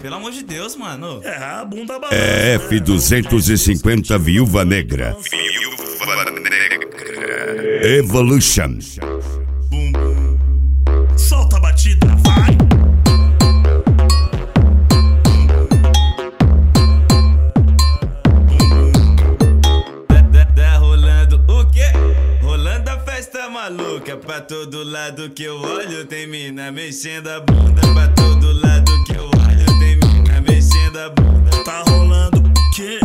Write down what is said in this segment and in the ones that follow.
pelo amor de Deus, mano. É, a bunda balança. É F250 Viúva Negra. Evolution. Bum, bum. Solta a batida, vai. Tá rolando o quê? Rolando a festa maluca. Pra todo lado que eu olho tem mina mexendo a bunda. Pra todo lado que eu olho tem mina mexendo a bunda. Tá rolando o quê?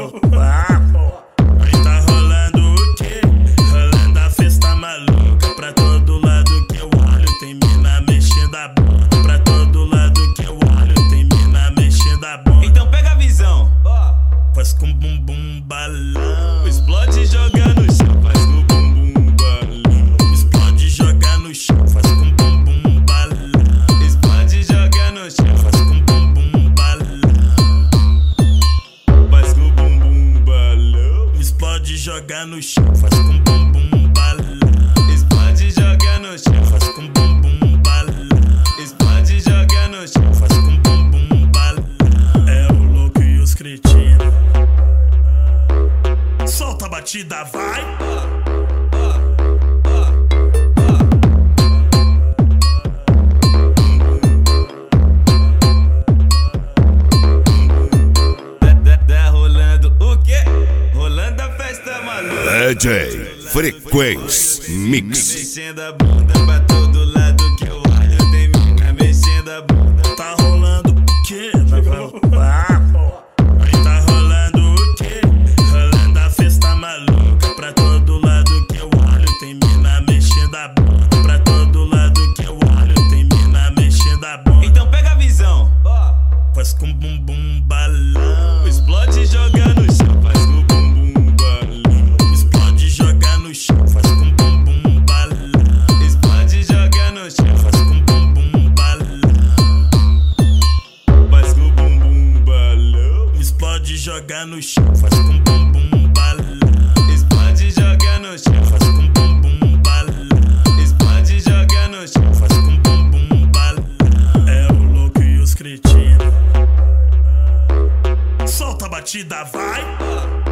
Aí tá rolando o quê? Rolando a festa maluca. Pra todo lado que eu olho tem mina mexendo a bunda. Pra todo lado que eu olho tem mina mexendo a bunda. Então pega a visão. Faz com bumbum balão. Explode e joga no chão. Faz com o bumbum balão. Explode e joga no chão. Faz com bumbum balão. Explode e joga no chão. Faz com bumbum balão. Faz com o bumbum balão. Explode e joga no chão. Faz com bumbum balão. Explode e joga no chão. Faz com bumbum balão. Explode e joga no chão. Faz com bumbum balão. É o louco e os cretinos. Solta a batida, vai. Tá rolando o quê? Rolando a festa maluca. DJ Frequência Mix. Mexendo a bunda pra todo lado que eu olho tem mina mexendo a bunda. Tá rolando o quê? Aí tá rolando o quê? Rolando a festa maluca. Pra todo lado que eu olho tem mina mexendo a bunda. Pra todo lado que eu olho tem mina mexendo a bunda. Então pega a visão. Faz com bumbum balão. Explode e joga no chão. Faz com o bumbum balão. Explode e joga no chão. Faz com bumbum balão. Explode e joga no chão. Faz com bumbum balão. Faz com o bumbum balão. Explode e joga no chão. Faz com bumbum balão. Explode e joga no chão. Faz com bumbum balão. Explode e joga no chão. Faz com bumbum balão. É o louco e os cretinos. Solta a batida, vai.